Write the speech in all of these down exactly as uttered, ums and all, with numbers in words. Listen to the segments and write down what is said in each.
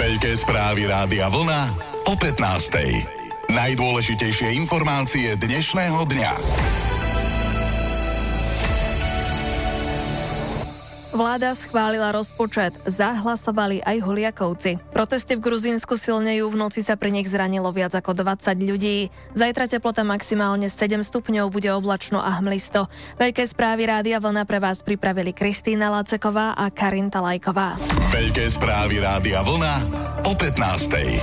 Veľké správy Rádia Vlna o pätnástej. Najdôležitejšie informácie dnešného dňa. Vláda schválila rozpočet, zahlasovali aj Huliakovci. Protesty v Gruzínsku silnejú, v noci sa pri nich zranilo viac ako dvadsať ľudí. Zajtra teplota maximálne sedem stupňov, bude oblačno a hmlisto. Veľké správy Rádia Vlna pre vás pripravili Kristýna Laceková a Karinta Lajková. Veľké správy Rádia Vlna o pätnástej.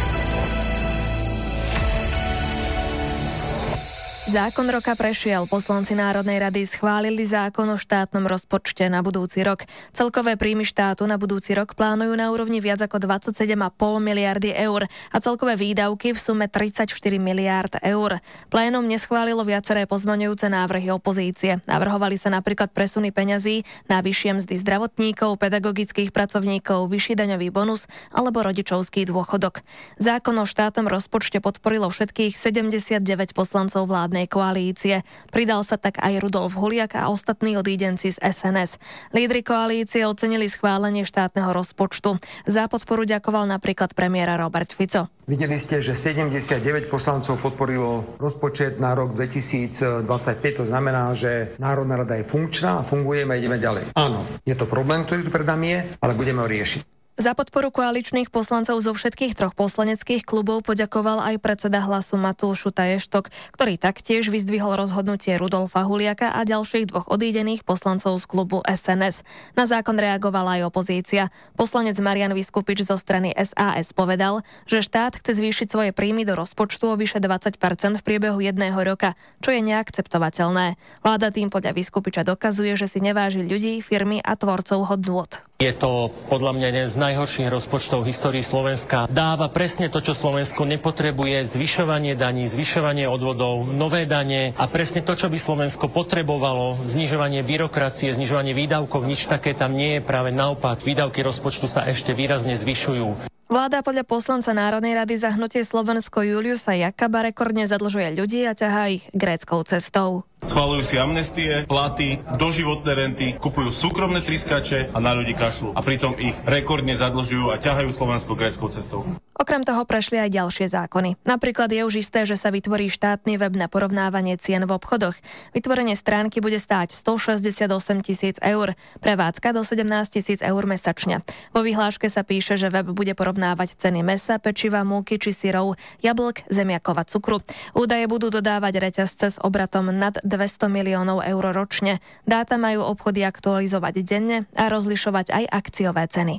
Zákon roka prešiel. Poslanci Národnej rady schválili zákon o štátnom rozpočte na budúci rok. Celkové príjmy štátu na budúci rok plánujú na úrovni viac ako dvadsaťsedem celá päť miliardy eur a celkové výdavky v sume tridsaťštyri miliárd eur. Plénum neschválilo viaceré pozmeňujúce návrhy opozície. Navrhovali sa napríklad presuny peňazí na vyššie mzdy zdravotníkov, pedagogických pracovníkov, vyšší daňový bonus alebo rodičovský dôchodok. Zákon o štátnom rozpočte podporilo všetkých sedemdesiatdeväť poslancov vládnej koalície. Pridal sa tak aj Rudolf Huliak a ostatní odídenci z es en es. Lídri koalície ocenili schválenie štátneho rozpočtu. Za podporu ďakoval napríklad premiéra Robert Fico. Videli ste, že sedemdesiatdeväť poslancov podporilo rozpočet na rok dvetisícdvadsaťpäť. To znamená, že Národná rada je funkčná a fungujeme a ideme ďalej. Áno, je to problém, ktorý tu pred nami je, ale budeme ho riešiť. Za podporu koaličných poslancov zo všetkých troch poslaneckých klubov poďakoval aj predseda Hlasu Matúš Šutaj-Eštok, ktorý taktiež vyzdvihol rozhodnutie Rudolfa Huliaka a ďalších dvoch odídených poslancov z klubu es en es. Na zákon reagovala aj opozícia. Poslanec Marian Vyskupič zo strany es a es povedal, že štát chce zvýšiť svoje príjmy do rozpočtu o vyše dvadsať percent v priebehu jedného roka, čo je neakceptovateľné. Vláda tým podľa Vyskupiča dokazuje, že si neváži ľudí, firmy a tvorcov hodnôt. Je to podľa mňa jeden z najhorších rozpočtov v histórii Slovenska. Dáva presne to, čo Slovensko nepotrebuje, zvyšovanie daní, zvyšovanie odvodov, nové dane a presne to, čo by Slovensko potrebovalo, znižovanie byrokracie, znižovanie výdavkov, nič také tam nie je, práve naopak, výdavky rozpočtu sa ešte výrazne zvyšujú. Vláda podľa poslanca Národnej rady za hnutie Slovensko Juliusa Jakaba rekordne zadlžuje ľudí a ťahá ich gréckou cestou. Schvaľujú si amnestie, platy, doživotné renty, kupujú súkromné tryskače a na ľudí kašľú. A pritom ich rekordne zadlžujú a ťahajú Slovensko gréckou cestou. Okrem toho prešli aj ďalšie zákony. Napríklad je už isté, že sa vytvorí štátny web na porovnávanie cien v obchodoch. Vytvorenie stránky bude stáť stošesťdesiatosem tisíc eur, prevádzka do sedemnásť tisíc eur mesačne. Vo vyhláške sa píše, že web bude porovnávať ceny mäsa, pečiva, múky či syrov, jablk, zemiakov a cukru. Údaje budú dodávať reťazce s obratom nad dvesto miliónov eur ročne. Dáta majú obchody aktualizovať denne a rozlišovať aj akciové ceny.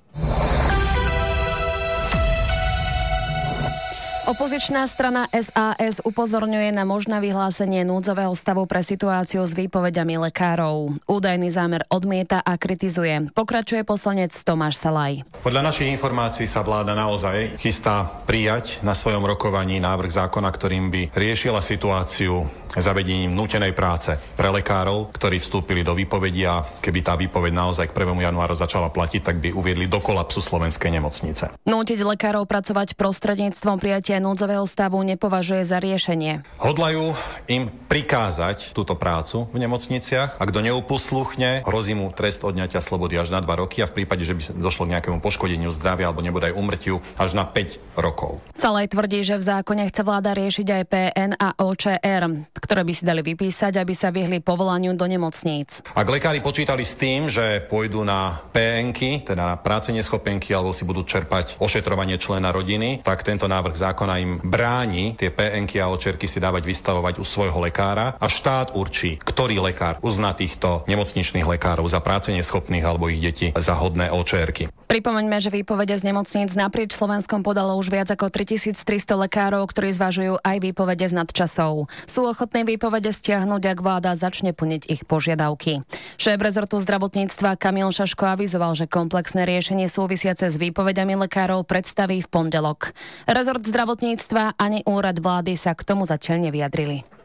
Opozičná strana es a es upozorňuje na možné vyhlásenie núdzového stavu pre situáciu s výpovediami lekárov. Údajný zámer odmieta a kritizuje. Pokračuje poslanec Tomáš Salaj. Podľa našich informácií sa vláda naozaj chystá prijať na svojom rokovaní návrh zákona, ktorým by riešila situáciu zavedením nútenej práce pre lekárov, ktorí vstúpili do výpovedia a keby tá výpoveď naozaj k prvému januáru začala platiť, tak by uviedli do kolapsu slovenskej nemocnice. Nútiť lekárov pracovať prostredníctvom prijatia núdzového stavu nepovažuje za riešenie. Hodlajú im prikázať túto prácu v nemocniciach. Ak kto neupusluchne, hrozí mu trest odňatia slobody až na dva roky a v prípade, že by došlo k nejakému poškodeniu zdravia alebo nebodaj úmrtiu, až na päť rokov. Salaj tvrdí, že v zákone chce vláda riešiť aj pé en a ó čé er, ktoré by si dali vypísať, aby sa vyhli povolaniu do nemocníc. Ak lekári počítali s tým, že pôjdu na pé enky, teda na práce neschopenky, alebo si budú čerpať ošetrovanie člena rodiny, tak tento návrh zákona im bráni tie pé enky a očerky si dávať vystavovať u svojho lekára a štát určí, ktorý lekár uzná týchto nemocničných lekárov za práce neschopných alebo ich deti za hodné očerky. Pripomeňme, že výpovede z nemocníc naprieč Slovenskom podalo už viac ako tritisíctristo lekárov, ktorí zvažujú aj výpovede z nadčasov. Sú ochotní výpovede stiahnuť, ak vláda začne plniť ich požiadavky. Šéf rezortu zdravotníctva Kamil Šaško avizoval, že komplexné riešenie súvisiace s výpovedami lekárov predstaví v pondelok. Rezort zdravotníctva ani úrad vlády sa k tomu zatiaľ nevyjadrili.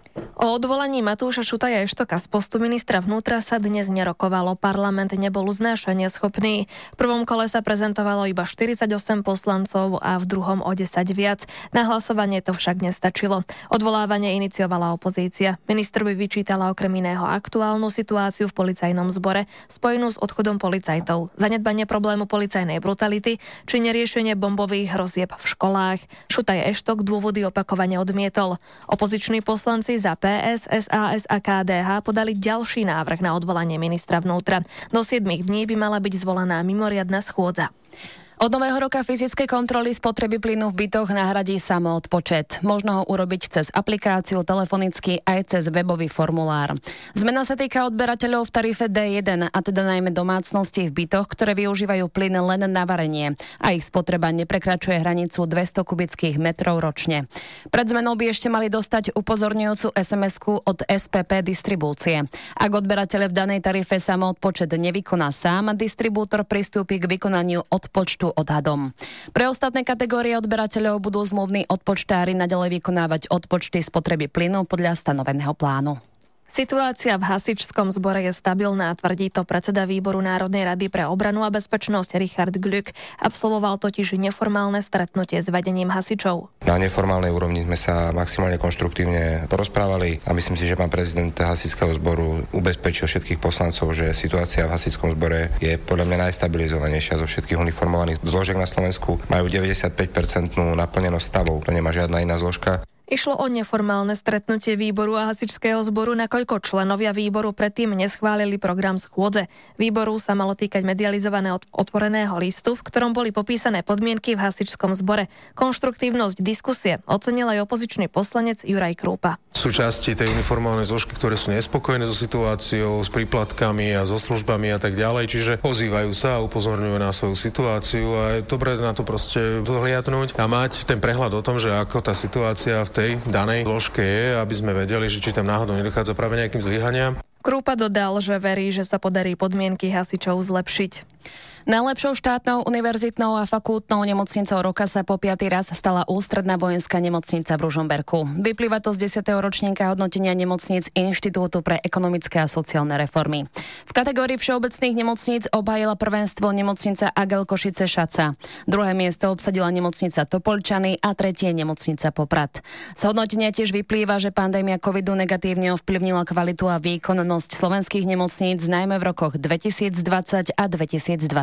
O odvolaní Matúša Šutaja Eštoka z postu ministra vnútra sa dnes nerokovalo. Parlament nebol uznášania schopný. V prvom kole sa prezentovalo iba štyridsaťosem poslancov a v druhom o desať viac. Na hlasovanie to však nestačilo. Odvolávanie iniciovala opozícia. Ministrovi vyčítala okrem iného aktuálnu situáciu v policajnom zbore spojenú s odchodom policajtov, zanedbanie problému policajnej brutality či neriešenie bombových hrozieb v školách. Šutaj Eštok dôvody opakovane odmietol. Opoziční poslanci za pé es, es a es a ká dé há podali ďalší návrh na odvolanie ministra vnútra. Do siedmich dní by mala byť zvolaná mimoriadna schôdza. Od nového roka fyzické kontroly spotreby plynu v bytoch nahradí samoodpočet. Možno ho urobiť cez aplikáciu, telefonicky aj cez webový formulár. Zmena sa týka odberateľov v tarife dé jeden, a teda najmä domácností v bytoch, ktoré využívajú plyn len na varenie a ich spotreba neprekračuje hranicu dvesto kubických metrov ročne. Pred zmenou by ešte mali dostať upozorňujúcu es em esku od es pé pé distribúcie. Ak odberateľ v danej tarife samoodpočet nevykoná sám, distribútor pristúpi k vykonaniu odpočtu odhadom. Pre ostatné kategórie odberateľov budú zmluvní odpočtári naďalej vykonávať odpočty spotreby plynu podľa stanoveného plánu. Situácia v hasičskom zbore je stabilná, tvrdí to predseda výboru Národnej rady pre obranu a bezpečnosť Richard Glück. Absolvoval totiž neformálne stretnutie s vedením hasičov. Na neformálnej úrovni sme sa maximálne konštruktívne porozprávali a myslím si, že pán prezident hasičského zboru ubezpečil všetkých poslancov, že situácia v hasičskom zbore je podľa mňa najstabilizovanejšia zo všetkých uniformovaných zložiek na Slovensku. Majú deväťdesiatpäť percent naplnenosť stavov, to nemá žiadna iná zložka. Išlo o neformálne stretnutie výboru a hasičského zboru, nakoľko členovia výboru predtým neschválili program schôdze. Výboru sa malo týkať medializovaného otvoreného listu, v ktorom boli popísané podmienky v hasičskom zbore. Konštruktívnosť diskusie ocenil aj opozičný poslanec Juraj Krúpa. Sú časti tej uniformálnej zložky, ktoré sú nespokojné so situáciou, s príplatkami a so službami a tak ďalej, čiže ozývajú sa a upozorňujú na svoju situáciu a je dobré na to proste dohliadnúť a mať ten prehľad o tom, že ako tá situácia v tej danej zložke je, aby sme vedeli, že či tam náhodou nedochádza práve nejakým zlyhaniam. Krúpa dodal, že verí, že sa podarí podmienky hasičov zlepšiť. Najlepšou štátnou, univerzitnou a fakultnou nemocnicou roka sa po piaty raz stala Ústredná vojenská nemocnica v Ružomberku. Vyplýva to z desiateho ročníka hodnotenia nemocníc Inštitútu pre ekonomické a sociálne reformy. V kategórii všeobecných nemocníc obhájila prvenstvo nemocnica Agel Košice Šaca. Druhé miesto obsadila nemocnica Topoľčany a tretie nemocnica Poprad. Z hodnotenia tiež vyplýva, že pandémia covidu negatívne ovplyvnila kvalitu a výkonnosť slovenských nemocníc najmä v rokoch dvetisícdvadsať a dvetisícdvadsaťjeden.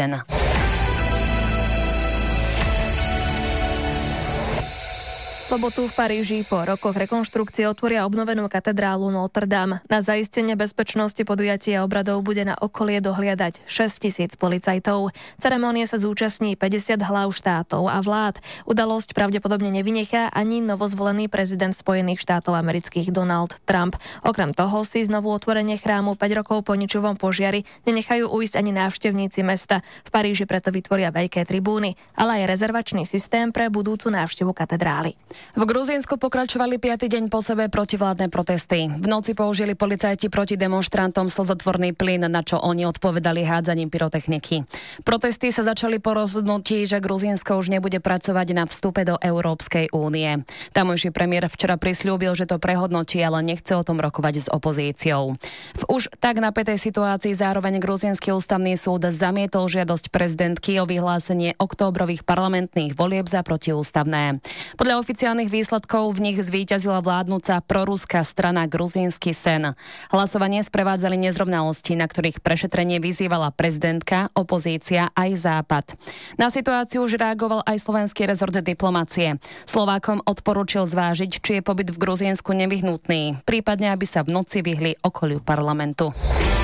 V sobotu v Paríži po rokoch rekonštrukcie otvoria obnovenú katedrálu Notre Dame. Na zaistenie bezpečnosti podujatia obradov bude na okolie dohliadať šesťtisíc policajtov. Ceremónie sa zúčastní päťdesiat hlav štátov a vlád. Udalosť pravdepodobne nevynechá ani novozvolený prezident Spojených štátov amerických Donald Trump. Okrem toho si znovu otvorenie chrámu päť rokov po ničovom požiari nenechajú uísť ani návštevníci mesta. V Paríži preto vytvoria veľké tribúny, ale aj rezervačný systém pre budúcu návštevu katedrály. V Gruzínsku pokračovali piaty deň po sebe protivládne protesty. V noci použili policajti proti demonštrantom slzotvorný plyn, na čo oni odpovedali hádzaním pyrotechniky. Protesty sa začali po rozhodnutí, že Gruzínsko už nebude pracovať na vstupe do Európskej únie. Tamojší premiér včera prisľúbil, že to prehodnotí, ale nechce o tom rokovať s opozíciou. V už tak napätej situácii zároveň Gruzínsky ústavný súd zamietol žiadosť prezidentky o vyhlásenie októbrových parlamentných volieb za protiústavné. Podľa oficiálnych výsledkov v nich zvíťazila vládnúca proruská strana Gruzínsky sen. Hlasovanie sprevádzali nezrovnalosti, na ktorých prešetrenie vyzývala prezidentka, opozícia aj Západ. Na situáciu už reagoval aj slovenský rezort diplomacie. Slovákom odporúčil zvážiť, či je pobyt v Gruzínsku nevyhnutný, prípadne aby sa v noci vyhli okoliu parlamentu.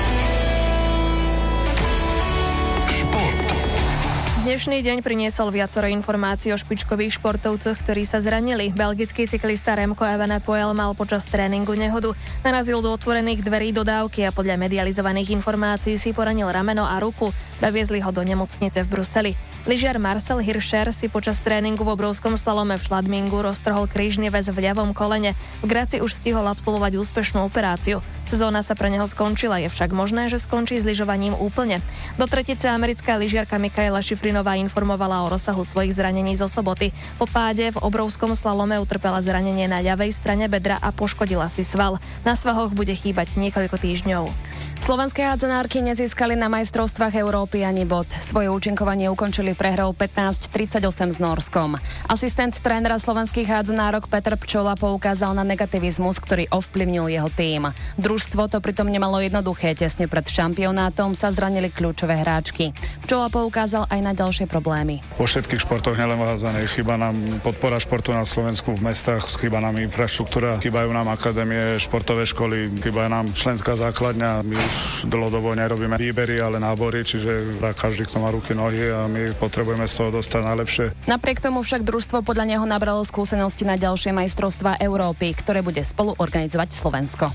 Dnešný deň priniesol viacero informácií o špičkových športovcoch, ktorí sa zranili. Belgický cyklista Remco Evenepoel mal počas tréningu nehodu. Narazil do otvorených dverí dodávky a podľa medializovaných informácií si poranil rameno a ruku. Previezli ho do nemocnice v Bruseli. Lyžiar Marcel Hirscher si počas tréningu v obrovskom slalome v Schladmingu roztrhol krížny väz v ľavom kolene. V Graci už stihol absolvovať úspešnú operáciu. Sezóna sa pre neho skončila, je však možné, že skončí s lyžovaním úplne. Do tretice americká lyžiarka Mikaela Šifrinová informovala o rozsahu svojich zranení zo soboty. Po páde v obrovskom slalome utrpela zranenie na ľavej strane bedra a poškodila si sval. Na svahoch bude chýbať niekoľko týždňov. Slovenské hádzanárky nezískali na majstrovstvách Európy ani bod. Svoje účinkovanie ukončili prehrou pätnásť tridsaťosem s Nórskom. Asistent trénera slovenských hádzanárok Peter Pčola poukázal na negativizmus, ktorý ovplyvnil jeho tím. Družstvo to pritom nemalo jednoduché. Tesne pred šampionátom sa zranili kľúčové hráčky. Pčola poukázal aj na ďalšie problémy. Vo všetkých športoch, nielen v hádzanej, chýba nám podpora športu na Slovensku v mestách, chýba nám infraštruktúra, chýbajú nám akadémie, športové školy, chýba nám členská základňa. My už dlhodobo nerobíme výbery, ale nábory, čiže každý, kto má ruky, nohy a my potrebujeme z toho dostať najlepšie. Napriek tomu však družstvo podľa neho nabralo skúsenosti na ďalšie majstrovstvá Európy, ktoré bude spolu organizovať Slovensko.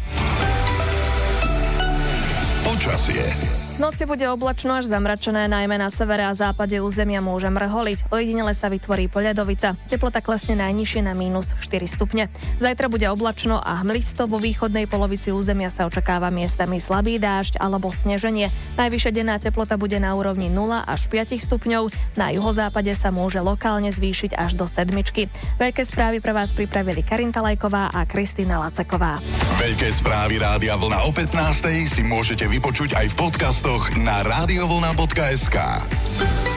Počasie. V noci bude oblačno až zamračené, najmä na severe a západe územia môže mrholiť. Ojedinele sa vytvorí poľadovica. Teplota klesne najnižšie na mínus štyri stupne. Zajtra bude oblačno a hmlisto, vo východnej polovici územia sa očakáva miestami slabý dážď alebo sneženie. Najvyššia denná teplota bude na úrovni nula až päť stupňov. Na juhozápade sa môže lokálne zvýšiť až do sedmičky. Veľké správy pre vás pripravili Karinta Lajková a Kristýna Laceková. Veľké správy Rádia Vlna o pätnástej si môžete vypočuť aj v podcast na radiovlna bodka es ká.